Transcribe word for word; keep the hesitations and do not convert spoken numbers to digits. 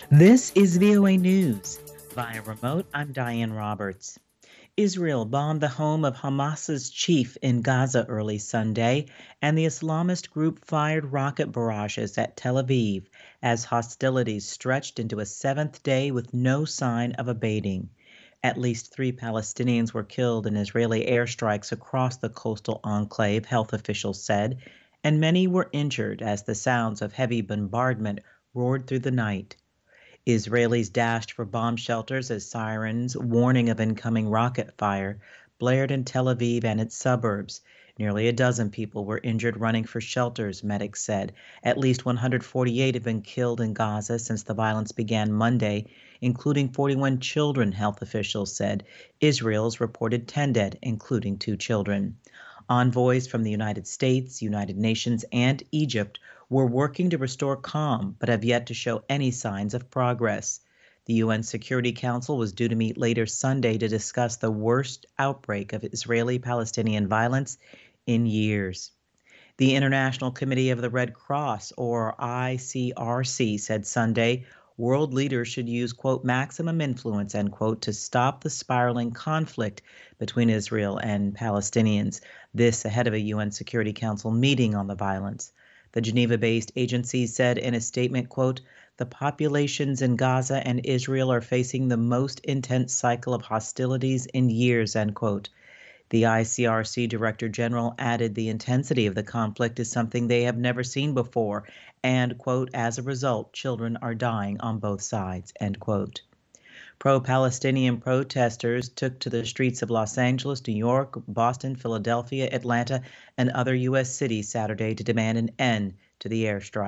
This is V O A News. Via remote, I'm Diane Roberts. Israel bombed the home of Hamas's chief in Gaza early Sunday, and the Islamist group fired rocket barrages at Tel Aviv as hostilities stretched into a seventh day with no sign of abating. At least three Palestinians were killed in Israeli airstrikes across the coastal enclave, health officials said, and many were injured as the sounds of heavy bombardment roared through the night. Israelis dashed for bomb shelters as sirens, warning of incoming rocket fire, blared in Tel Aviv and its suburbs. Nearly a dozen people were injured running for shelters, medics said. At least one hundred forty-eight have been killed in Gaza since the violence began Monday, including forty-one children, health officials said. Israel's reported ten dead, including two children. Envoys from the United States, United Nations, and Egypt were working to restore calm, but have yet to show any signs of progress. The U N Security Council was due to meet later Sunday to discuss the worst outbreak of Israeli-Palestinian violence in years. The International Committee of the Red Cross, or I C R C, said Sunday world leaders should use, quote, maximum influence, end quote, to stop the spiraling conflict between Israel and Palestinians. This ahead of a U N Security Council meeting on the violence. The Geneva-based agency said in a statement, quote, the populations in Gaza and Israel are facing the most intense cycle of hostilities in years, end quote. The I C R C Director General added the intensity of the conflict is something they have never seen before, and, quote, as a result, children are dying on both sides, end quote. Pro-Palestinian protesters took to the streets of Los Angeles, New York, Boston, Philadelphia, Atlanta, and other U S cities Saturday to demand an end to the airstrike.